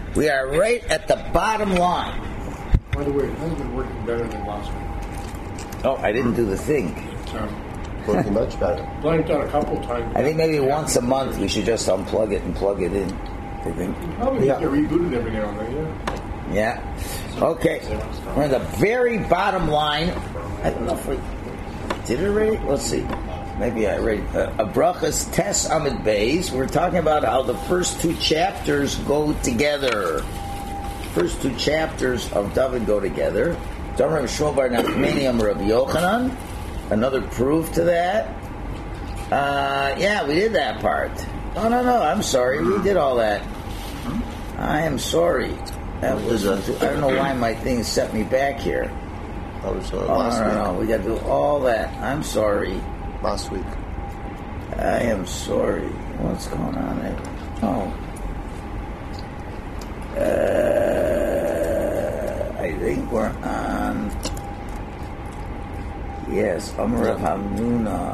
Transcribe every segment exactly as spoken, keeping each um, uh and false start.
We are right at the bottom line. By the way, it has been working better than last week. Oh, I didn't do the thing. Um, Working much better. blanked out a couple times. I think maybe once a month we should just unplug it and plug it in. I think. Probably Yeah. get rebooted every now and then, yeah. Yeah. Okay. We're at the very bottom line. I don't know if we did it already. Let's see. Maybe I already. Uh, a brachas Tes Amid Beis. We're talking about how the first two chapters go together. First two chapters of David go together. Don't Rav Shmuel bar Nachmani Amar Rabbi Yochanan. Another proof to that. Uh, yeah, we did that part. Oh no, no, I'm sorry. We did all that. I am sorry. That was. I don't know why my thing set me back here. That was uh, Oh, last no, week. no, no. We got to do all that. I'm sorry. Last week. I am sorry. What's going on there? Oh. Uh, I think we're on. Yes, Amar Rav Hamnuna.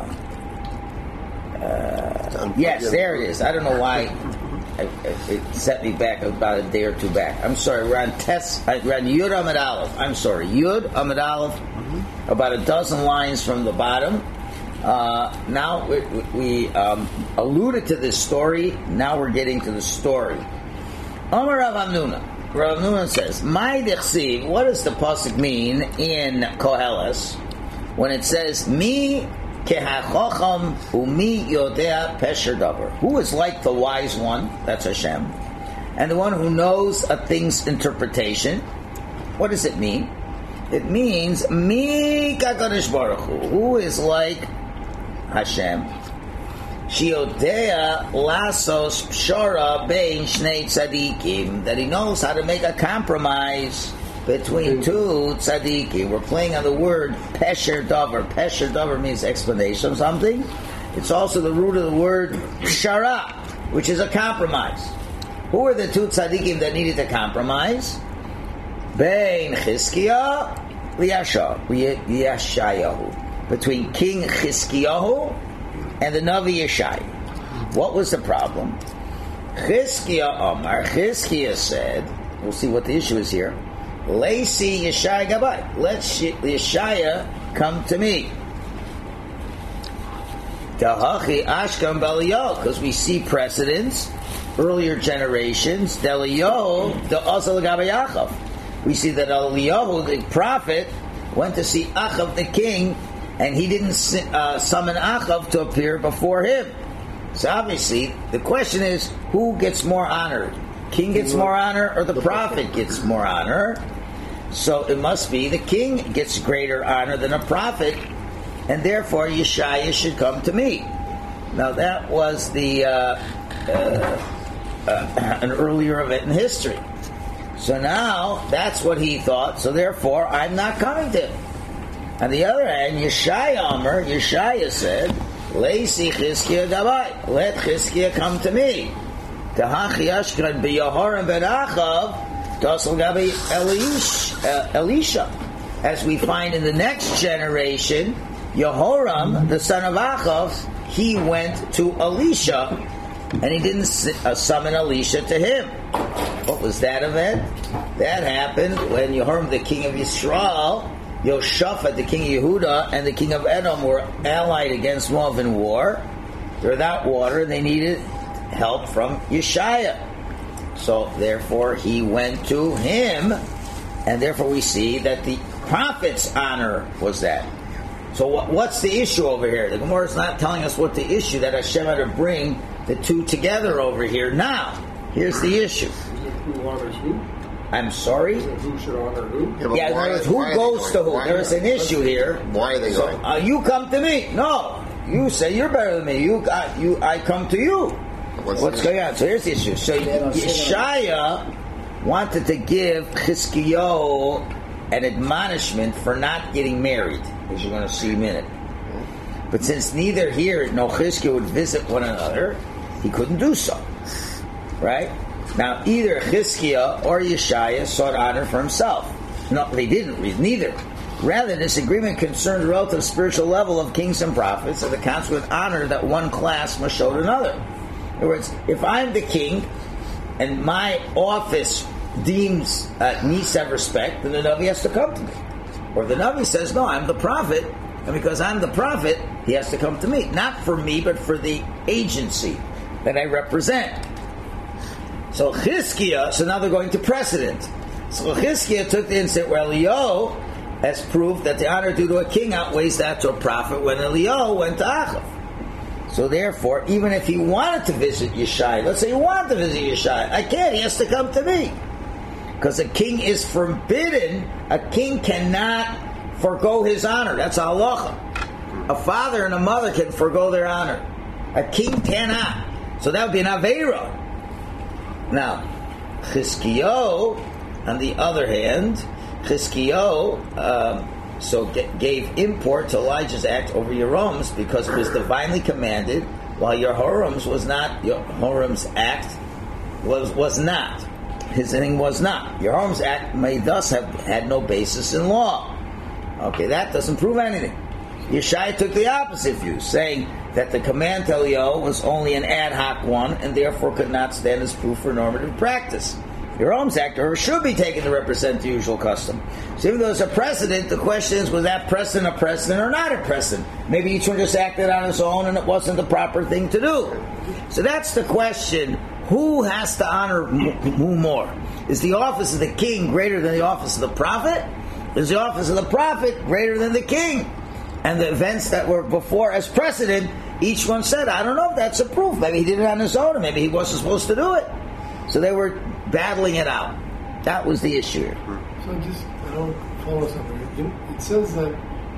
Uh, yes, there it is. I don't know why it, it set me back about a day or two back. I'm sorry. We're on Tes. We're on Yud Amid Aleph. I'm sorry. Yud Amid Aleph. Mm-hmm. About a dozen lines from the bottom. Uh, now we, we um, alluded to this story. Now we're getting to the story. Amar Rav Hamnuna. Rav Hamnuna says, "My dichsiv." What does the pasuk mean in Koheles when it says, "Mi kehachacham umi yodea pesher davar"? Who is like the wise one? That's Hashem, and the one who knows a thing's interpretation. What does it mean? It means mi kakadosh baruch hu. Who is like Hashem? Shiodea lasos pshara bein shnei tzadikim, that he knows how to make a compromise between two tzadikim. We're playing on the word pesher davar. Pesher davar means explanation of something. It's also the root of the word pshara, which is a compromise. Who are the two tzadikim that needed to compromise? Bein Chizkiah Yashayahu. Between King Chizkiyahu and the Navi Yeshai. What was the problem? Chizkiah Omar, Chizkiah said, we'll see what the issue is here, Lacey Yeshai Gabai, let Yeshaya come to me. Tahachi Ashkam Belial, because we see precedents, earlier generations, Deliyahu, the Asal Gabai Yachav. We see that Eliyahu, the prophet, went to see Achav the king, and he didn't uh, summon Achav to appear before him. So obviously, the question is, who gets more honor? King gets more honor, or the prophet gets more honor? So it must be the king gets greater honor than a prophet, and therefore Yeshaya should come to me. Now that was the uh, uh, uh, an earlier event in history. So now, that's what he thought, so therefore, I'm not coming to him. On the other hand, Yeshaya Amar, Yeshaya said, Leisi Chizkiah Gabai, let Chizkiah come to me. Tahachi Ashkran B'Yahoram Ben Achav, Tosel Gabi Elisha. As we find in the next generation, Yehoram, the son of Achav, he went to Elisha, and he didn't uh, summon Elisha to him. What was that event? That happened when Yehoram, the king of Yisrael, Yoshaphat, the king of Yehuda, and the king of Edom were allied against Moab in war. They're without water, and they needed help from Yeshaya. So, therefore, he went to him, and therefore we see that the prophet's honor was that. So, what, what's the issue over here? The Gemara is not telling us what the issue that Hashem had to bring the two together over here. Now, here's the issue. Who honors who? I'm sorry? Who should honor who? Yeah, Yeah, why, there is, who goes to who? Why There is an issue here. Why are they So, going? uh, you come to me. No. You say you're better than me. You, uh, you, I come to you. What's, What's going on? So here's the issue. So Yeshaya wanted to give Chizkiyahu an admonishment for not getting married, as you're going to see in a minute. But since neither here nor Chizkiyahu would visit one another, he couldn't do so. Right? Now, either Chizkiah or Yeshaya sought honor for himself. No, they didn't. Neither. Rather, this agreement concerned the relative spiritual level of kings and prophets and the consequent honor that one class must show to another. In other words, if I'm the king and my office deems uh, needs to have respect, then the Navi has to come to me. Or the Navi says, no, I'm the prophet, and because I'm the prophet, he has to come to me. Not for me, but for the agency that I represent. So Chizkiah, so now they're going to precedent. So Chizkiah took the incident where Eliyahu has proved that the honor due to a king outweighs that to a prophet when Eliyahu went to Achav. So therefore, even if he wanted to visit Yeshai, let's say he wanted to visit Yeshai, I can't, he has to come to me. Because a king is forbidden, a king cannot forgo his honor. That's halacha. A father and a mother can forgo their honor. A king cannot. So that would be an Aveira. Now, Chizkiyahu, on the other hand, Chizkiyahu um, so g- gave import to Elijah's act over Yehoram's because it was divinely commanded, while Yehoram's was not. Yehoram's act was was not. His thing was not. Yehoram's act may thus have had no basis in law. Okay, that doesn't prove anything. Yeshai took the opposite view, saying that the command to Eliyahu was only an ad hoc one and therefore could not stand as proof for normative practice. Yehoram's act, however, should be taken to represent the usual custom. So even though it's a precedent, the question is, was that precedent a precedent or not a precedent? Maybe each one just acted on his own and it wasn't the proper thing to do. So that's the question. Who has to honor who more? Is the office of the king greater than the office of the prophet? Is the office of the prophet greater than the king? And the events that were before as precedent, each one said, I don't know if that's a proof. Maybe he did it on his own, or maybe he wasn't supposed to do it. So they were battling it out. That was the issue here. So just, I don't follow something. It says that,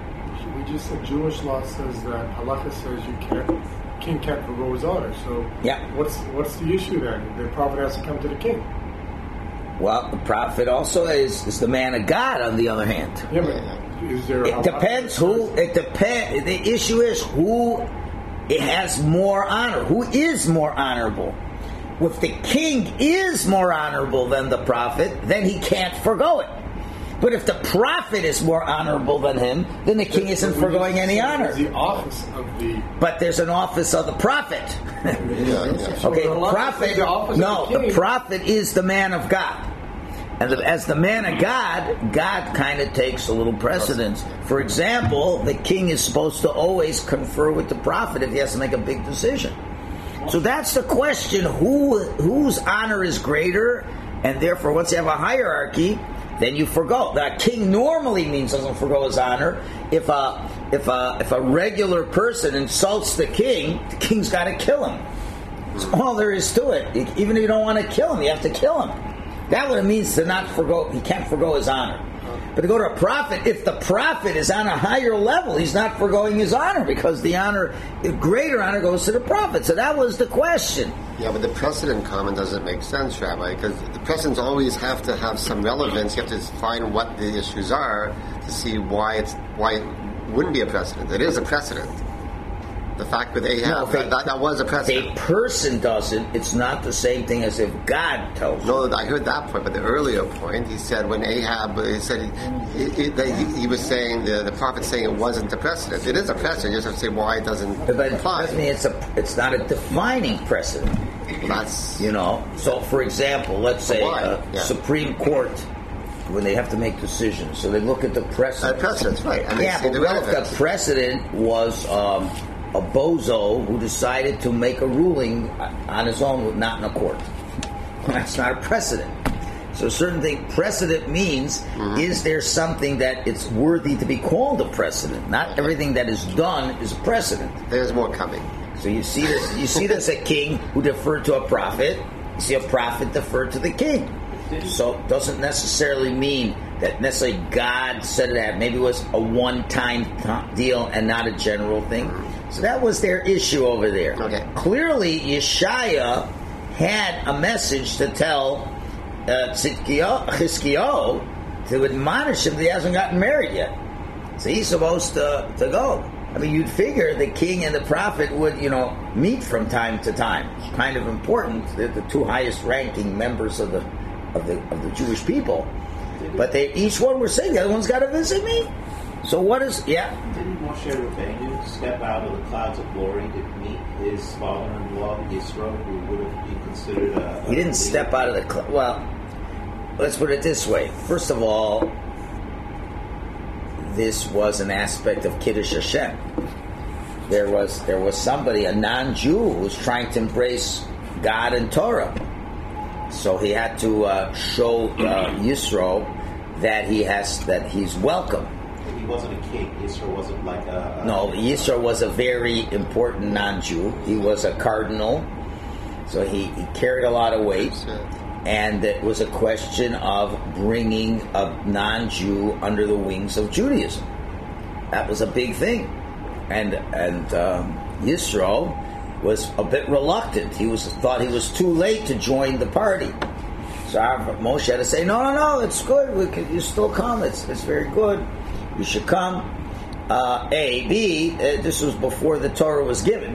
we just said Jewish law says that halacha says you can't, king can't forgo his honor. So yeah. what's what's the issue then? The prophet has to come to the king. Well, the prophet also is, is the man of God, on the other hand. Yeah, but is there it depends who, it depends, the issue is who it has more honor, who is more honorable. If the king is more honorable than the prophet, then he can't forgo it. But if the prophet is more honorable than him, then the king isn't forgoing any honor. The office of the... But there's an office of the prophet. yeah, yeah. Okay, the prophet... The no, the, the prophet is the man of God. And the, as the man of God, God kind of takes a little precedence. For example, the king is supposed to always confer with the prophet if he has to make a big decision. So that's the question, who whose honor is greater, and therefore once you have a hierarchy, then you forgo. The king normally means doesn't forgo his honor. If a if a if a regular person insults the king, the king's got to kill him. That's all there is to it. Even if you don't want to kill him, you have to kill him. That's what it means to not forgo. He can't forgo his honor. But to go to a prophet, if the prophet is on a higher level, he's not forgoing his honor because the honor, the greater honor goes to the prophet. So that was the question. Yeah, but the precedent comment doesn't make sense, Rabbi, because the precedents always have to have some relevance. You have to find what the issues are to see why it's why it wouldn't be a precedent. It is a precedent. The fact that Ahab, no, that, that, that was a precedent. If a person does it, it's not the same thing as if God tells you. No, I heard that point, but the earlier point, he said when Ahab, he said, he, he, he, he was saying, the, the prophet saying it wasn't a precedent. It is a precedent, you just have to say why it doesn't but apply. But it's, a, it's not a defining precedent. That's... You know, so for example, let's say a yeah. Supreme Court, when they have to make decisions, so they look at the precedent. Uh, precedents, right. And yeah, but what if the precedent was... Um, a bozo who decided to make a ruling on his own, not in a court. That's not a precedent. So a certain thing, precedent means, mm-hmm. is there something that it's worthy to be called a precedent? Not okay. everything that is done is a precedent. There's more coming. So you see this, you see this a king who deferred to a prophet, you see a prophet deferred to the king. So it doesn't necessarily mean that necessarily God said that. Maybe it was a one-time deal and not a general thing. So that was their issue over there. Okay. Clearly, Yeshaya had a message to tell uh, Chizkiyahu to admonish him that he hasn't gotten married yet. So he's supposed to, to go. I mean, you'd figure the king and the prophet would, you know, meet from time to time. It's kind of important. They're the two highest-ranking members of the of the of the Jewish people. But they each one were saying, the other one's got to visit me. So what is, yeah? Didn't Moshe Rabbeinu step out of the clouds of glory to meet his father-in-law Yisro, who would have been considered a... He didn't step out of the cl- well. Let's put it this way. First of all, this was an aspect of Kiddush Hashem. There was there was somebody, a non-Jew, who was trying to embrace God and Torah. So he had to uh, show uh, Yisro that he has that he's welcome. He wasn't a king. Yisro wasn't like a... a No, Yisro was a very important non-Jew. He was a cardinal, so he, he carried a lot of weight. And it was a question of bringing a non-Jew under the wings of Judaism. That was a big thing. And and um, Yisro was a bit reluctant. He was thought he was too late to join the party. So Moshe had to say, no, no, no, it's good. We can, you still come. It's it's very good. You should come. Uh, A. B. Uh, this was before the Torah was given.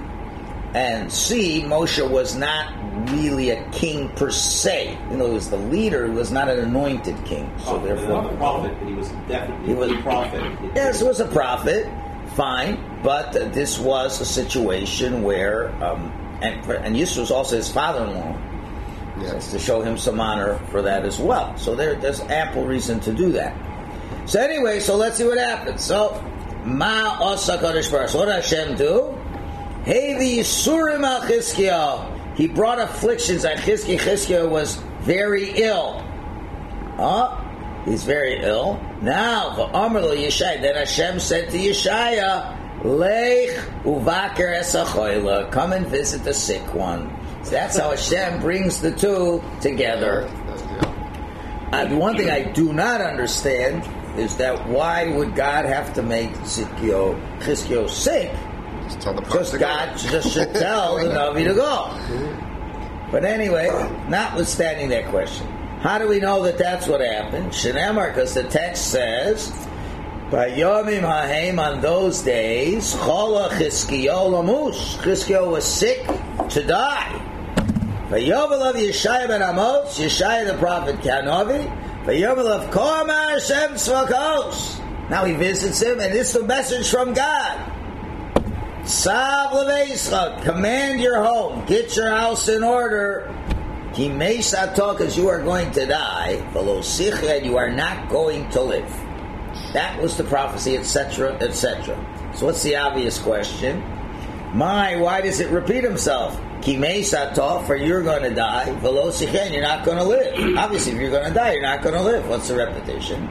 And C. Moshe was not really a king per se. You know, he was the leader. He was not an anointed king. So oh, therefore, not a prophet, but he was definitely he was a prophet. Yes, it was a prophet. Fine, but uh, this was a situation where, um, and and Yisro was also his father-in-law. Yes, to show him some honor for that as well. So there, there's ample reason to do that. So anyway, so let's see what happens. So, Ma Osa Kodesh Baruch. What did Hashem do? Hevi Yisurim al Chizkiyahu. He brought afflictions on Chizkiyahu. Chizkiyahu was very ill. Huh? He's very ill. Now, V'amar lo Yeshaya. Then Hashem said to Yeshaya, Lech uvaker esachoyla. Come and visit the sick one. So that's how Hashem brings the two together. Uh, the one thing I do not understand is that why would God have to make Chizkiyahu sick? Just tell the Just God just should tell the Navi to go. But anyway, notwithstanding that question, how do we know that that's what happened? Shenemar, because the text says, by Yomim Hahem, on those days, Chola Chizkiyahu Lamush. Chizkiyahu was sick to die. Vayovelav Yeshaya ben Amos, Yeshaya the prophet Kanovi, Vayovelav Korma Hashem Tzvakos. Now he visits him, and it's the message from God. Sav Leveischa, command your home, get your house in order. Ki Meisatah, because you are going to die. Velo Sicha, and you are not going to live. That was the prophecy, et cetera, et cetera. So what's the obvious question? My, why does it repeat himself? Ki Meisatah, for you're going to die. Velo Sicha, and you're not going to live. Obviously, if you're going to die, you're not going to live. What's the repetition?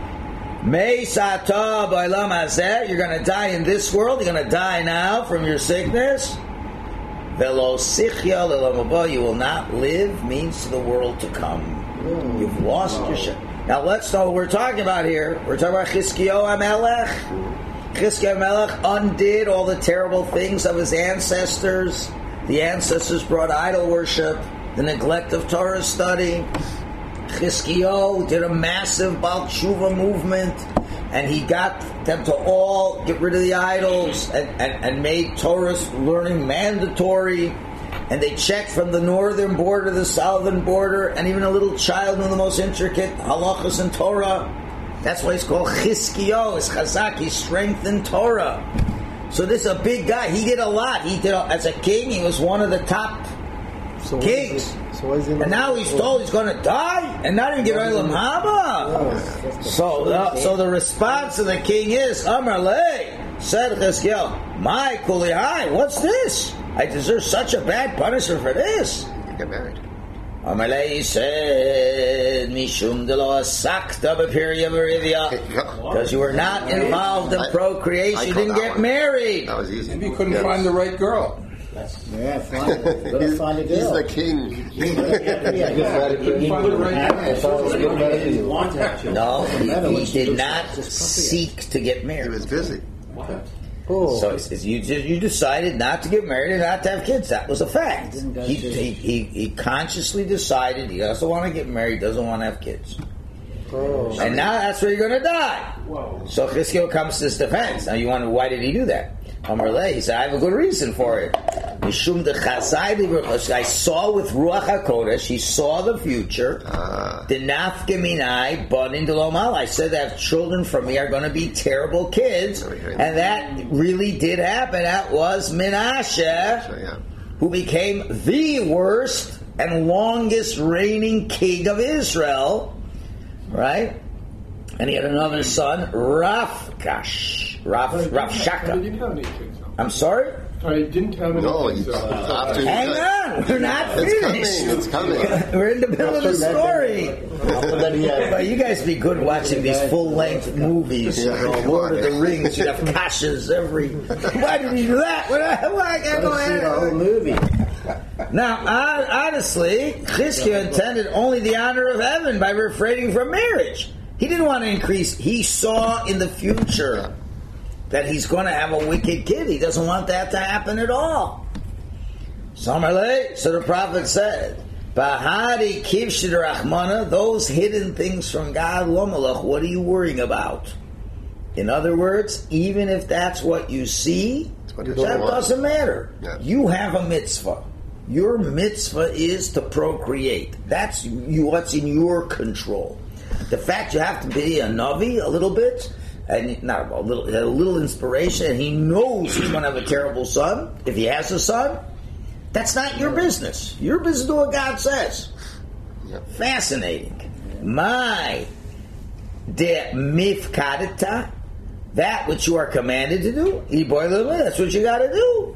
Meisatah b'olam hazeh, you're going to die in this world. You're going to die now from your sickness. Velo sichya l'olam haba, you will not live, means to the world to come. You've lost your shit. Now let's know what we're talking about here. We're talking about Chizkiyahu HaMelech. Chizkiyahu HaMelech undid all the terrible things of his ancestors. The ancestors brought idol worship, the neglect of Torah study. Chizkiyahu did a massive Baal Tshuva movement, and he got them to all get rid of the idols and, and, and made Torah learning mandatory. And they checked from the northern border to the southern border, and even a little child knew the most intricate halachas in Torah. That's why he's called Chizkiyahu. It's Chazak. He strengthened Torah. So this is a big guy. He did a lot. He did a, as a king. He was one of the top so kings. So and now he's told he's going to die and not even get Olam Haba. So, uh, so the response of the king is, Amar Le, said Chizkiyahu, my kulihai, what's this? I deserve such a bad punishment for this. You get married. Amar Le said, Mishum de lo asakta b'pirya v'rivya, because you were not involved in I, procreation. I You didn't get one. married. That was easy. Maybe you couldn't yes. find the right girl. Yeah, fine. Gotta find a girl. He's the king. No, he, he did not seek to get married. He was busy. What? Oh. So it's, it's, you you decided not to get married and not to have kids. That was a fact. He he, he he consciously decided he doesn't want to get married, doesn't want to have kids. Oh. And now that's where you're going to die. Whoa. So Chizkiyahu comes to his defense. Now you wonder, why did he do that? Amarle, he said, I have a good reason for it. Mishum de Chazai Livrach. I saw with Ruach HaKodesh, he saw the future. The Nafke Minai, Banin de Lomal. I said that children from me are going to be terrible kids. And that really did happen. That was Menashe, who became the worst and longest reigning king of Israel. Right? And he had another son, Rafkash. Raf, Raf Shaka. He didn't have any kids. though. I'm sorry? I didn't have any No, kids. it's- though. after- Hang on, we're not It's finished. coming, it's coming. We're in the middle of the story. After that, he had- But you guys be good watching these full-length movies. Yeah, You know, come Lord on, of the man. Rings. You have kashas every. Why did he do that? Why, why can't I go Let's see the whole ahead? movie. Now, hon- honestly, Chizkiah intended only the honor of heaven by refraining from marriage. He didn't want to increase. He saw in the future that he's going to have a wicked kid. He doesn't want that to happen at all. Samarle, so the prophet said, Bahari kivshid rachmana, those hidden things from God, lomalach, what are you worrying about? In other words, even if that's what you see, what you that don't want. doesn't matter. Yeah. You have a mitzvah. Your mitzvah is to procreate. That's you, what's in your control. The fact you have to be a navi a little bit, and not a little, a little inspiration, and he knows he's going to have a terrible son, if he has a son, that's not your business. Your business is what God says. Yep. Fascinating. My de mifkadita, that which you are commanded to do, that's what you got to do.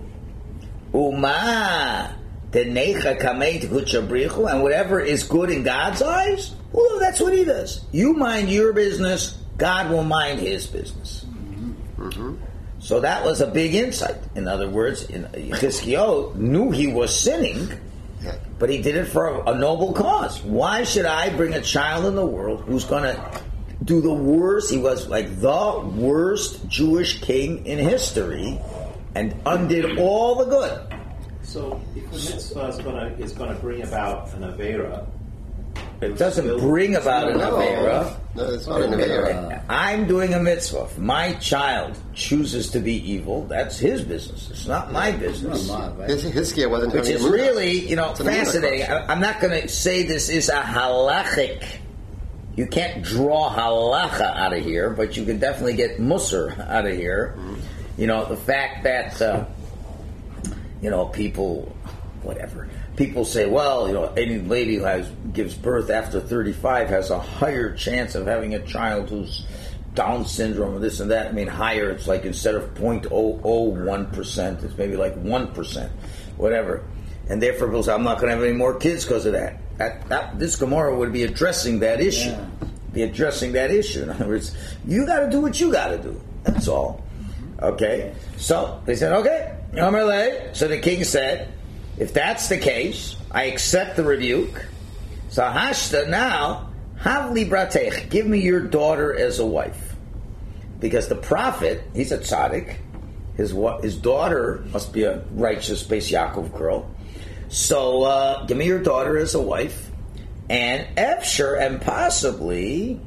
Uma de necha kamei kuchabrichu, and whatever is good in God's eyes, well, that's what He does. You mind your business, God will mind His business. Mm-hmm. So that was a big insight. In other words, in, Chizkiyahu knew he was sinning, Yeah. but he did it for a, a noble cause. Why should I bring a child in the world who's going to do the worst? He was like the worst Jewish king in history and undid all the good. So if the mitzvah is going to is going to bring about an avera, It doesn't bring about an No, avera. no, it's not an avera. I'm doing a mitzvah. If my child chooses to be evil, that's his business. It's not my business. His, Hizkiah wasn't Which having is a mood. really, you know, It's an Amunah fascinating. question. I, I'm not going to say this is a halachic. You can't draw halacha out of here, but you can definitely get musar out of here. Mm-hmm. You know, the fact that, uh, you know, people, whatever. People say, well, you know, any lady who has, gives birth after thirty-five has a higher chance of having a child who's Down syndrome or this and that. I mean, higher, it's like instead of zero point zero zero one percent, it's maybe like one percent, whatever. And therefore, people say, I'm not going to have any more kids because of that. That, that. This Gemara would be addressing that issue. Yeah. Be addressing that issue. In other words, you got to do what you got to do. That's all. Okay? So, they said, okay. Amarle. So the king said, if that's the case, I accept the rebuke. So Hashta, now, Havli Bratech, give me your daughter as a wife. Because the prophet, he's a tzaddik. His his daughter must be a righteous Beis Yaakov girl. So uh, give me your daughter as a wife. And Efsher, and possibly,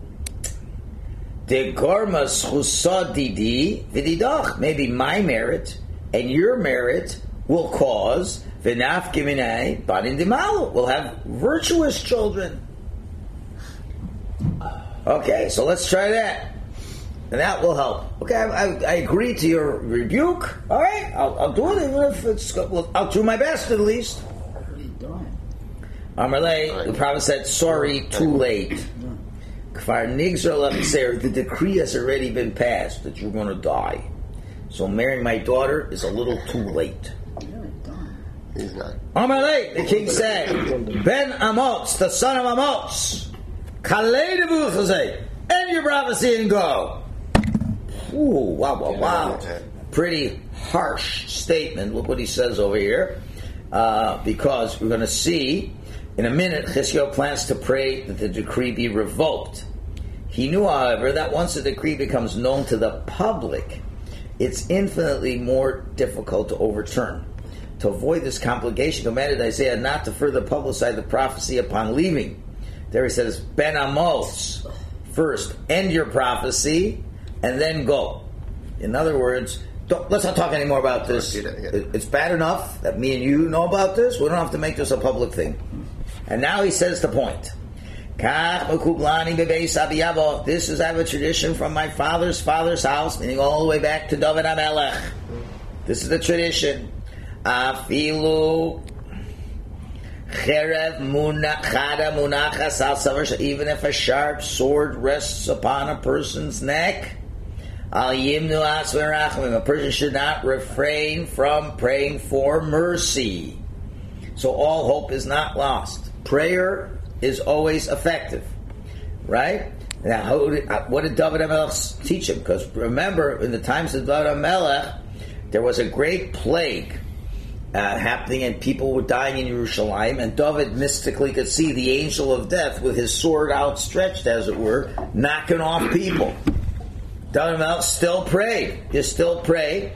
De Gormas Chusadidi Vididach, maybe my merit and your merit will cause Vinaf Giminei Banin Dimalu. We'll have virtuous children. Okay, so let's try that. And that will help. Okay, I, I, I agree to your rebuke. All right, I'll, I'll do it, even if it's, well, I'll do my best at least. What are you doing? Amarle, the prophet said, sorry, too late. Kfar Nigzar Laviser, the decree has already been passed that you're going to die. So marrying my daughter is a little too late. Really dumb. He's not. Amarle, the king said, Ben Amos, the son of Amos, Kalei Nebuchadnezzar, end your prophecy and go. Ooh, wow, wow, wow. Pretty harsh statement. Look what he says over here. Uh, because we're going to see in a minute, Chizkiyahu plans to pray that the decree be revoked. He knew, however, that once the decree becomes known to the public, it's infinitely more difficult to overturn. To avoid this complication, commanded Isaiah not to further publicize the prophecy upon leaving. There he says, Ben Amos, first end your prophecy and then go. In other words, don't, let's not talk anymore about this. Yeah, yeah. It, it's bad enough that me and you know about this. We don't have to make this a public thing. And now he says the point. This is I have a tradition from my father's father's house, meaning all the way back to David HaMelech. This is the tradition. Afilu cherev chada munachas al savar. Even if a sharp sword rests upon a person's neck, al yimnu as v'rachmim. A person should not refrain from praying for mercy. So all hope is not lost. Prayer is always effective, right? Now, how did, what did David HaMelech teach him? Because remember, in the times of David HaMelech, there was a great plague uh, happening, and people were dying in Yerushalayim, and David mystically could see the angel of death with his sword outstretched, as it were, knocking off people. David HaMelech still prayed. He still prayed.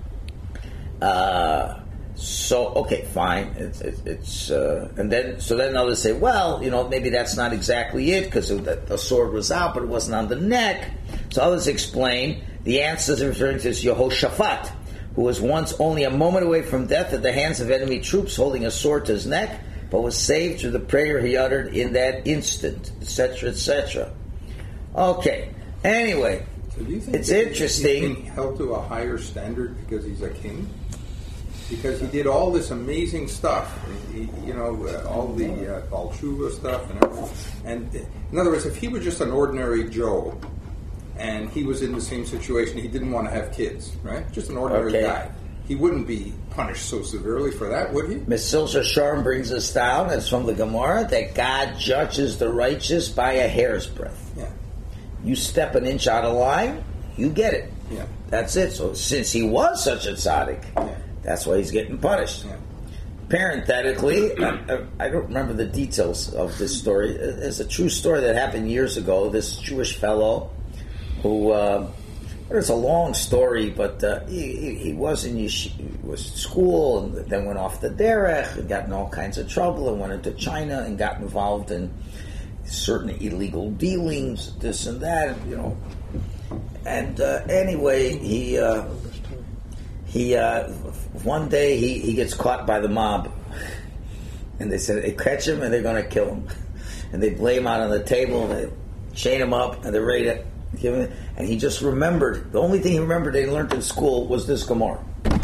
Uh... So okay, fine. It's it's, it's uh, and then so then others say, well, you know, maybe that's not exactly it because the, the sword was out, but it wasn't on the neck. So others explain the answer is referring to Yehoshaphat, who was once only a moment away from death at the hands of enemy troops, holding a sword to his neck, but was saved through the prayer he uttered in that instant, et cetera, et cetera. Okay. Anyway, so do you think it's that interesting. He's being held to a higher standard because he's a king? Because he did all this amazing stuff, he, you know, uh, all the uh, Baal Tshuva stuff and everything. And in other words, if he was just an ordinary Joe, and he was in the same situation, he didn't want to have kids, right? Just an ordinary Okay. guy. He wouldn't be punished so severely for that, would he? Mesillas Sharm brings us down, it's from the Gemara, that God judges the righteous by a hair's breadth. Yeah. You step an inch out of line, you get it. Yeah. That's it. So since he was such a tzaddik, Yeah. that's why he's getting punished. Yeah. Parenthetically, I, I don't remember the details of this story. It's a true story that happened years ago. This Jewish fellow who, uh, it's a long story, but uh, he, he, he was in yesh- he was in school and then went off the derech and got in all kinds of trouble and went into China and got involved in certain illegal dealings, this and that, you know. And uh, anyway, he uh, he uh, one day he, he gets caught by the mob, and they said they catch him and they're going to kill him, and they lay him out on the table and they chain him up and they're ready to give him. And he just remembered the only thing he remembered they learned in school was this Gemara.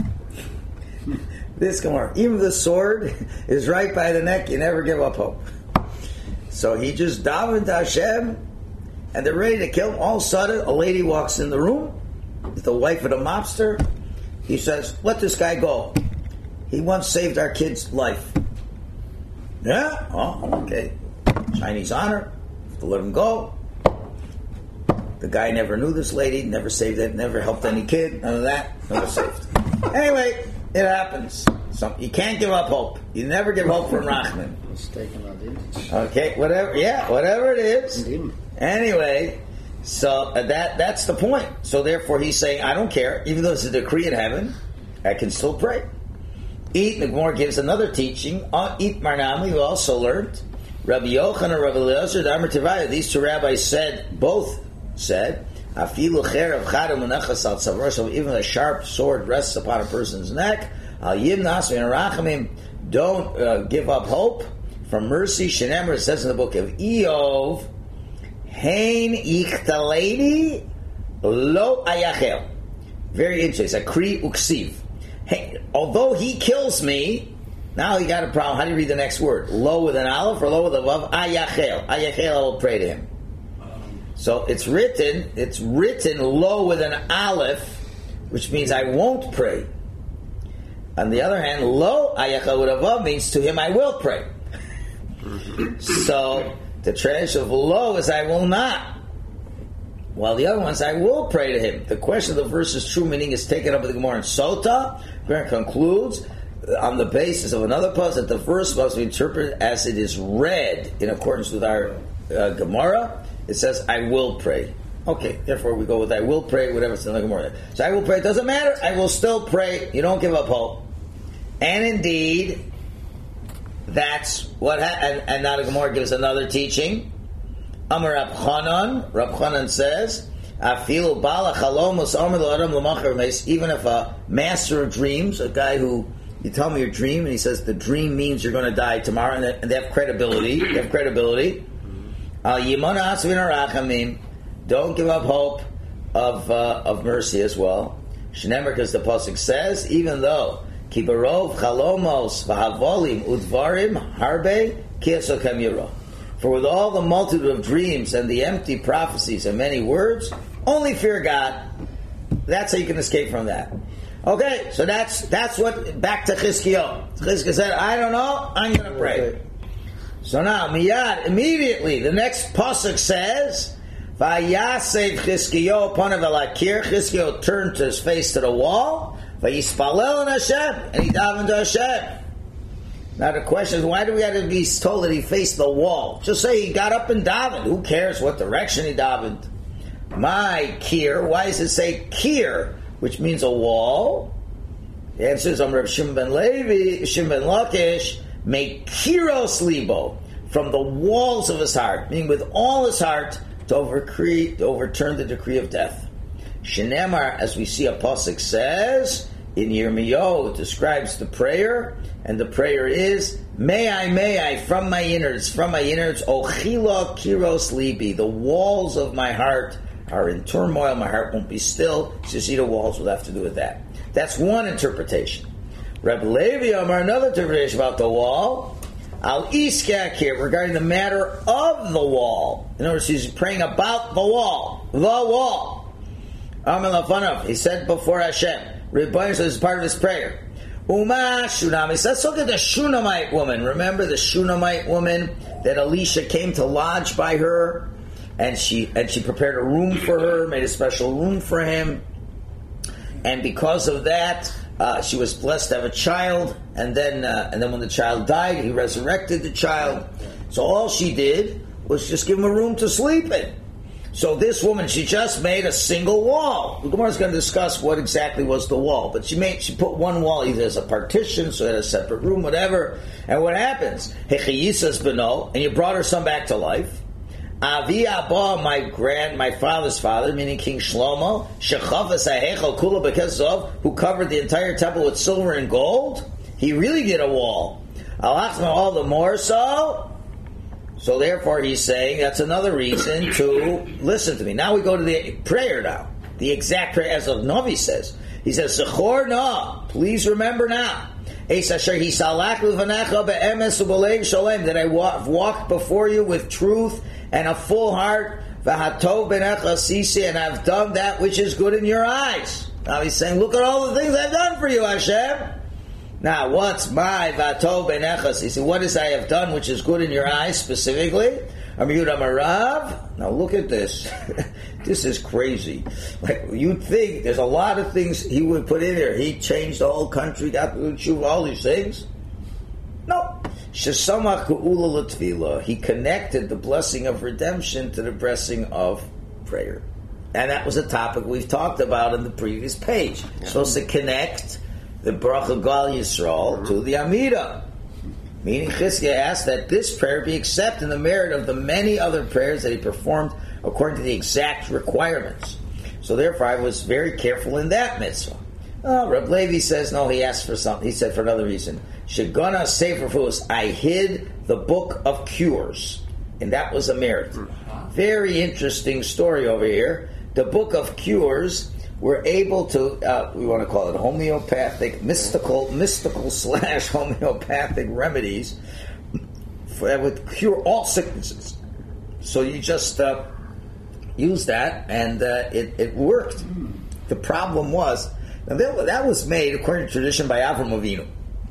This Gemara, even if the sword is right by the neck, you never give up hope. So he just davened to Hashem, and they're ready to kill him. All of a sudden, a lady walks in the room, the wife of the mobster. He says, let this guy go. He once saved our kid's life. Yeah? Oh, okay. Chinese honor. To let him go. The guy never knew this lady, never saved it, never helped any kid, none of that. Never saved. Anyway, it happens. So you can't give up hope. You never give hope from Rachman. Mistaken identity. Okay, whatever, yeah, whatever it is. Indeed. Anyway, so uh, that that's the point. So therefore he's saying, I don't care, even though it's a decree in heaven, I can still pray. Eat, the Gemara gives another teaching. On Eat Marnami, we also learned, Rabbi Yochanan and Rabbi Eliezer, the Amar Tivaya, these two rabbis said, both said, Afilu cherev chada munachas al tzavor, so even a sharp sword rests upon a person's neck, al yimnas v'narachamim, don't uh, give up hope from mercy. Shenemer, it says in the book of Eov, Hein ichtaledi lo ayachel. Very interesting. Akri uksiv. Hey, although he kills me, now he got a problem. How do you read the next word? Lo with an aleph or lo with a vav? Ayachel. Ayachel, I will pray to him. So it's written, it's written lo with an aleph, which means I won't pray. On the other hand, lo ayachel with a vav means to him I will pray. So the translation of lo is I will not. While the other ones I will pray to him. The question of the verse's true meaning is taken up with the Gemara in Sota, where it concludes on the basis of another puzzle that the verse must be interpreted as it is read in accordance with our uh, Gemara. It says I will pray. Okay, therefore we go with I will pray, whatever's in the Gemara. So I will pray. It doesn't matter. I will still pray. You don't give up hope. And indeed, that's what ha- and, and now the Gemara gives another teaching. Amar Rab Chanan, Rab Chanan says, Afilu bala chalomos omer l'adam l'machar meis. Even if a master of dreams, a guy who you tell me your dream, and he says the dream means you're going to die tomorrow, and they, and they have credibility. They have credibility. Al yimona asvin arachamim. Don't give up hope of uh, of mercy as well. Shnemer, because the pasuk says, even though kibarov chalomos v'havolim udvarim harbe kiyasokem yiro. For with all the multitude of dreams and the empty prophecies and many words, only fear God. That's how you can escape from that. Okay, so that's that's what, back to Chizkiyahu. Chizkiyahu said, I don't know, I'm going to pray. So now, miyad, immediately, the next pasuk says, Vayasev Chizkiyahu panav el hakir. Chizkiyahu turned to his face to the wall, Vayispalel on Hashem, and he davened to Hashem. Now the question is, why do we have to be told that he faced the wall? Just say he got up and davened. Who cares what direction he davened? My kir, why does it say kir, which means a wall? The answer is, Amr Shimon ben Levi, Shimon ben Lakish, make kiros libo, from the walls of his heart, meaning with all his heart, to, overcre- to overturn the decree of death. Shenemar, as we see a pasuk says, in Yirmiyahu, it describes the prayer, and the prayer is, May I, may I, from my innards, from my innards, Ochila kiros libi, the walls of my heart are in turmoil, my heart won't be still. So you see, the walls will have to do with that. That's one interpretation. Reb Levi Amar, another interpretation about the wall, Al iskak here, regarding the matter of the wall. In other words, he's praying about the wall. The wall. Amar Lafanov, he said before Hashem, Rebbeinu says it's part of his prayer. Uma Shunamis. Let's look at the Shunammite woman. Remember the Shunammite woman that Elisha came to lodge by her, and she and she prepared a room for her, made a special room for him, and because of that, uh, she was blessed to have a child. And then, uh, and then when the child died, he resurrected the child. So all she did was just give him a room to sleep in. So this woman, she just made a single wall. The Gemara is going to discuss what exactly was the wall, but she made she put one wall either as a partition, so it had a separate room, whatever. And what happens? Hechiyisas beno, and you brought her son back to life. Avi Abba, my grand, my father's father, meaning King Shlomo, Shechavas Hahechel Kula Bekesov, who covered the entire temple with silver and gold. He really did a wall. Alachma all the more so. So therefore he's saying that's another reason to listen to me. Now we go to the prayer now. The exact prayer as the Novi says. He says, Sechor na, please remember now. That I walked before you with truth and a full heart. And I've done that which is good in your eyes. Now he's saying, look at all the things I've done for you, Hashem. Now, what's my vato benechas? He said, what is I have done which is good in your eyes specifically? Amiyud Amarav. Now look at this. This is crazy. Like, you'd think there's a lot of things he would put in there. He changed the whole country, got to achieve all these things. No. Shesamach ku'ula l'tfila. He connected the blessing of redemption to the blessing of prayer. And that was a topic we've talked about in the previous page. Yeah. Supposed to connect the Bracha Gal Yisrael to the Amida. Meaning Chizkiah asked that this prayer be accepted in the merit of the many other prayers that he performed according to the exact requirements. So therefore I was very careful in that mitzvah. Oh, Reb Levi says, no, he asked for something. He said for another reason. Shegana Sefer Fus, I hid the book of cures. And that was a merit. Very interesting story over here. The book of cures, we're able to, uh, we want to call it homeopathic, mystical, mystical slash homeopathic remedies for, that would cure all sicknesses. So you just uh, use that, and uh, it, it worked. The problem was, now that, that was made according to tradition by Avram Avinu.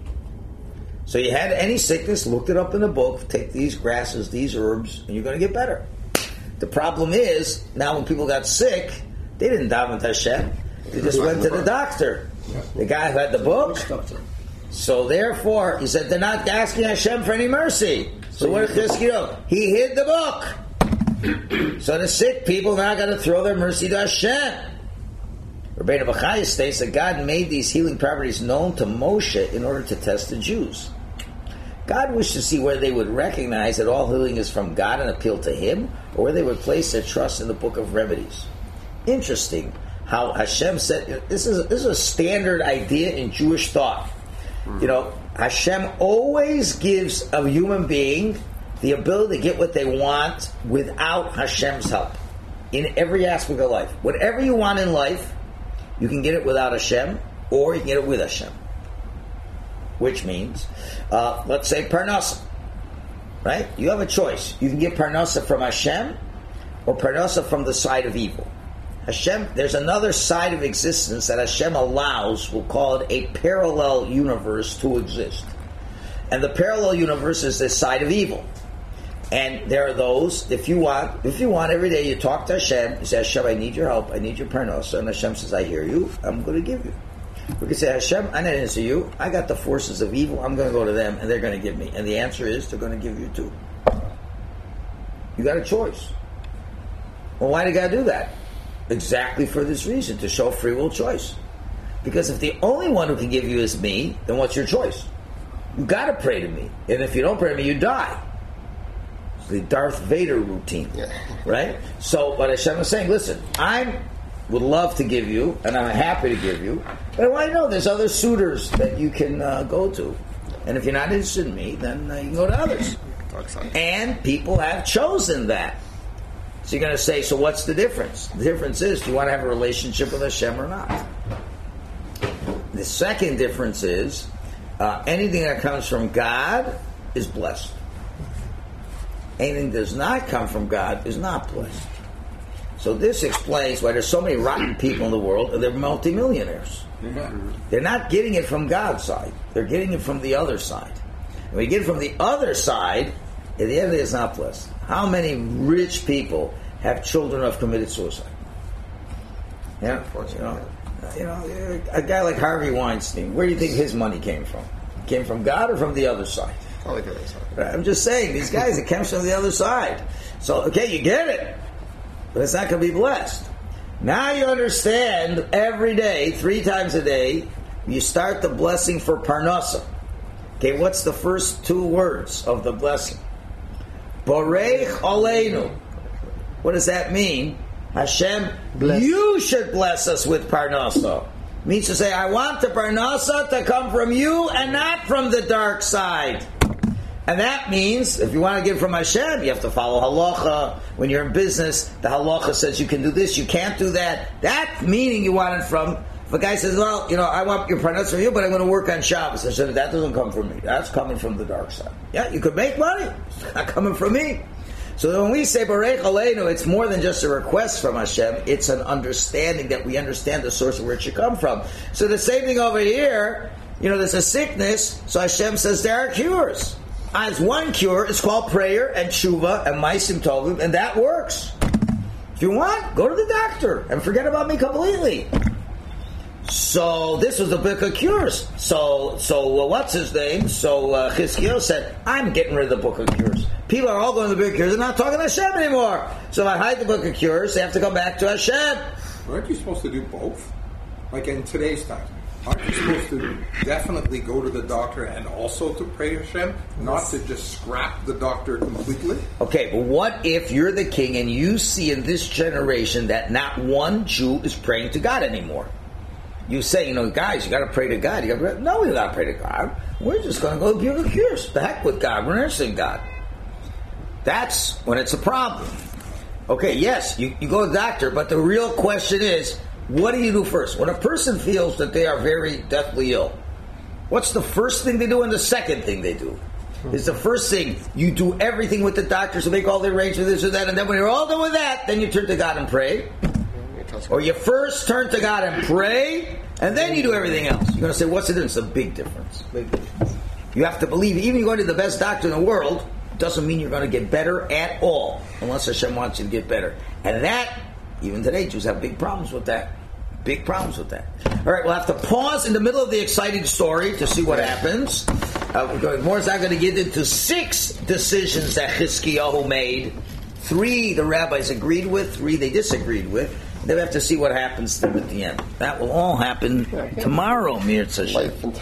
So you had any sickness, looked it up in the book, take these grasses, these herbs, and you're going to get better. The problem is, now when people got sick, they didn't daven to Hashem. They just went to the doctor. The guy who had the book. So therefore, he said, they're not asking Hashem for any mercy. So what did Chizkiyahu do? He hid the book. So the sick people now got to throw their mercy to Hashem. Rabbeinu Bachaya states that God made these healing properties known to Moshe in order to test the Jews. God wished to see whether they would recognize that all healing is from God and appeal to Him, or whether they would place their trust in the book of remedies. interesting how Hashem said, this is, this is a standard idea in Jewish thought. Mm. You know, Hashem always gives a human being the ability to get what they want without Hashem's help. In every aspect of life. Whatever you want in life, you can get it without Hashem, or you can get it with Hashem. Which means, uh, let's say Parnasa. Right? You have a choice. You can get Parnasa from Hashem, or Parnasa from the side of evil. Hashem, there's another side of existence that Hashem allows, we'll call it a parallel universe to exist. And the parallel universe is the side of evil. And there are those, if you want, if you want, every day you talk to Hashem, you say, Hashem, I need your help, I need your parnasa, and Hashem says, I hear you, I'm going to give you. We can say, Hashem, I didn't answer you, I got the forces of evil, I'm going to go to them, and they're going to give me. And the answer is, they're going to give you too. You got a choice. Well, why do you got to do that? Exactly for this reason, to show free will choice. Because if the only one who can give you is me, then what's your choice? You got to pray to me. And if you don't pray to me, you die. The Darth Vader routine, yeah. Right? So what Hashem is saying, listen, I would love to give you, and I'm happy to give you, but I want you to know there's other suitors that you can uh, go to. And if you're not interested in me, then uh, you can go to others. And people have chosen that. So you're going to say, so what's the difference? The difference is, do you want to have a relationship with Hashem or not? The second difference is, uh, anything that comes from God is blessed. Anything that does not come from God is not blessed. So this explains why there's so many rotten people in the world and they're multimillionaires. Mm-hmm. They're not getting it from God's side. They're getting it from the other side. And when you get it from the other side, at the end of the day, it's not blessed. How many rich people have children who have committed suicide? Yeah, you know, you know, a guy like Harvey Weinstein, where do you think his money came from? It came from God or from the other side? I'm just saying, these guys, it comes from the other side. So, okay, you get it, but it's not going to be blessed. Now you understand, every day, three times a day, you start the blessing for Parnasa. Okay, what's the first two words of the blessing? Borech Aleinu. What does that mean? Hashem, bless. You should bless us with Parnasa. Means to say, I want the Parnasa to come from you and not from the dark side. And that means, if you want to give from Hashem, you have to follow halacha. When you're in business, the halacha says you can do this, you can't do that. That meaning you want it from. If a guy says, well, you know, I want your parnasa from you, but I'm going to work on Shabbos. I said, that doesn't come from me. That's coming from the dark side. Yeah, you could make money. It's not coming from me. So when we say Borech Aleinu, it's more than just a request from Hashem. It's an understanding that we understand the source of where it should come from. So the same thing over here, you know, there's a sickness, so Hashem says there are cures. As one cure, it's called prayer and tshuva and ma'asim tovim, and that works. If you want, go to the doctor and forget about me completely. So this was the book of cures. So, so uh, what's his name? So uh, Chizkiyahu said, I'm getting rid of the book of cures. People are all going to the book of cures. They're not talking to Hashem anymore. So if I hide the book of cures, they have to come back to Hashem. Aren't you supposed to do both? Like in today's time. Aren't you supposed to definitely go to the doctor and also to pray to Hashem, not to just scrap the doctor completely? Okay, but what if you're the king and you see in this generation that not one Jew is praying to God anymore? You say, you know, guys, you got to pray to God. You got to pray. No, we got to pray to God. We're just going to go give the cures. The heck with God. We're not interested in God. That's when it's a problem. Okay, yes, you, you go to the doctor, but the real question is, what do you do first? When a person feels that they are very deathly ill, what's the first thing they do and the second thing they do? Is the first thing, you do everything with the doctors to make all the arrangements, this or that, and then when you're all done with that, then you turn to God and pray. Or you first turn to God and pray, and then you do everything else. You're going to say, what's the difference? It's a big difference. Big difference. You have to believe, even going to the best doctor in the world, doesn't mean you're going to get better at all, unless Hashem wants you to get better. And that, even today, Jews have big problems with that. Big problems with that. All right, we'll have to pause in the middle of the exciting story to see what happens. Uh, Morris, I'm going to get into six decisions that Chizkiyahu made. Three the rabbis agreed with, three they disagreed with. Then we have to see what happens to them at the end. That will all happen tomorrow, Mir Tzashem.